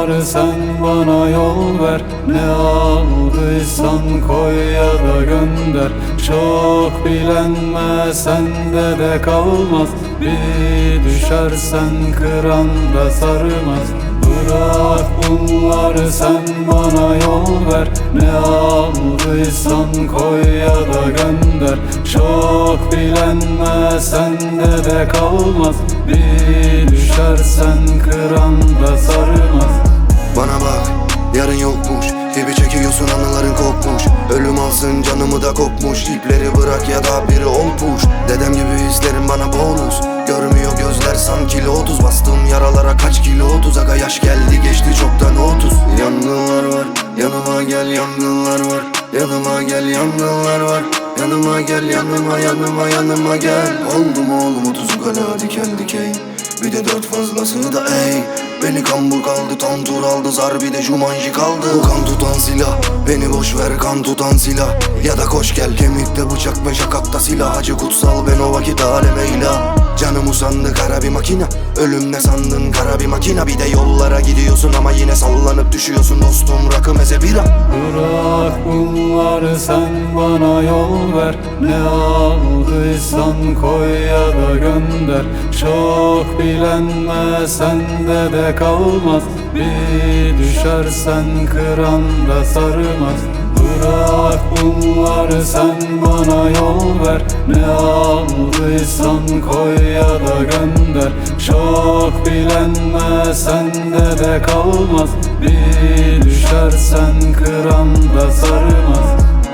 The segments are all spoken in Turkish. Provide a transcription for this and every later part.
bunlar sen bana yol ver. Ne aldıysan koy ya da gönder. Çok bilenme sende de kalmaz. Bir düşersen kıran da sarmaz. Bırak bunları sen bana yol ver. Ne aldıysan koy ya da gönder. Çok bilenme sende de kalmaz. Bir düşersen kıran da sarmaz. Bana bak, yarın yokmuş gibi çekiyorsun, anıların kokmuş. Ölüm alsın canımı da kokmuş. İpleri bırak ya da biri ol push. Dedem gibi hislerim bana bonus. Görmüyor gözler sanki lotus. Bastığım yaralara kaç kilo tuz. Aga yaş geldi geçti çoktan 30. Yangınlar var, yanıma gel, yangınlar var. Yanıma gel, yangınlar var. Yanıma gel, yanıma gel. Oldum oğlum 30'u hala diken dikey. Bir de 4 fazlası da ey. Beni kambur kaldı, tam tur aldı, zar bir de Jumanji kaldı. Bu kan tutan silah, beni boş ver kan tutan silah. Ya da koş gel, kemikte bıçak ve şakakta silah. Acı kutsal ben o vakit aleme ilah. Canım usandı kara bir makina. Ölüm ne sandın kara bir makina. Bir de yollara gidiyorsun ama yine sallanıp düşüyorsun dostum, rakı meze bira. Bırak bunları sen bana yol ver. Ne aldıysan koy ya da gönder. Çok bilenme sende de kalmaz. Bir düşersen kıran da sarmaz. Bırak bunları sen bana yol ver. Ne aldıysan koy ya da gönder. Çok bilenme sende de kalmaz. Bir düşersen kıran da sarmaz.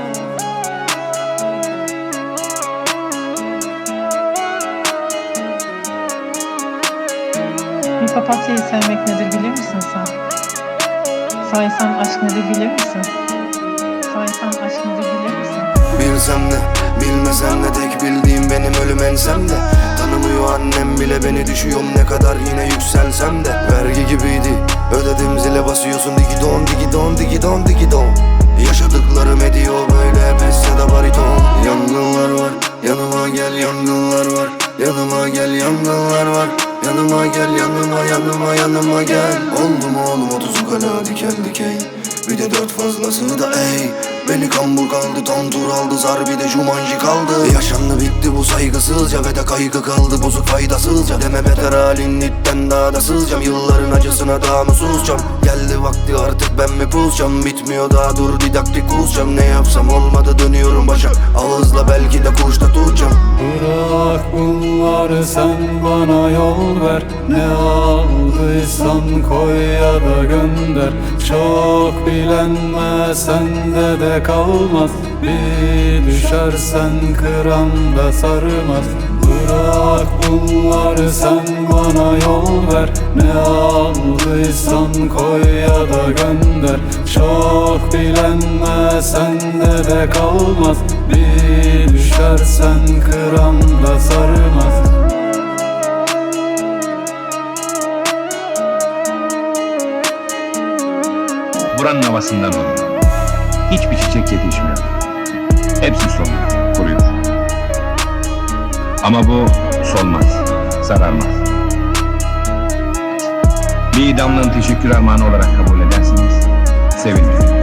Bir papatyayı sevmek nedir bilir misin sen? Saysan aşk nedir bilir misin? Saysan aşk nedir bilir misin? Bilsem de bilmesem de tek bildiğim benim ölüm ensemde. Tanımıyor annem bile beni, düşüyorum ne kadar yine yükselsem de. Vergi gibiydi ödedim, zile basıyorsun digi don digi don digi don digi don. Yaşadıklarım ediyor böyle pes ya da bariton. Yangınlar var, yanıma gel, yangınlar var. Yanıma gel, yangınlar var. Yanıma gel, yanıma gel. Oldum oğlum 30'u hala diken dikey. Bir de 4 fazlası da ey. Beni kambur kaldı, tam tur aldı, zar bir de Jumanji kaldı. Yaşandı bitti bu saygısızca ve de kaygı kaldı bozuk faydasızca. Deme beter halin itten daha da sızcam. Yılların acısına daha mı susacağım? Geldi vakti artık ben mi pusacağım? Bitmiyor daha dur didaktik kusacağım. Ne yapsam olmadı dönüyorum başa. Ağızla belki de kuşta tutacağım. Bırak bunları sen bana yol ver. Ne aldıysan koy ya da gönder. Çok bilenme sende de kalmaz. Bir düşersen kıran da sarmaz. Bırak bunları sen bana yol ver. Ne aldıysan koy ya da gönder. Çok bilenme sende de kalmaz. Bir düşersen kıran da sarmaz. Buranın havasından oluyor. Hiçbir çiçek yetişmiyor. Hepsi soluyor, kuruyor. Ama bu solmaz, sararmaz. Bir damlanın teşekkür armağanı olarak kabul edersiniz, sevinirim.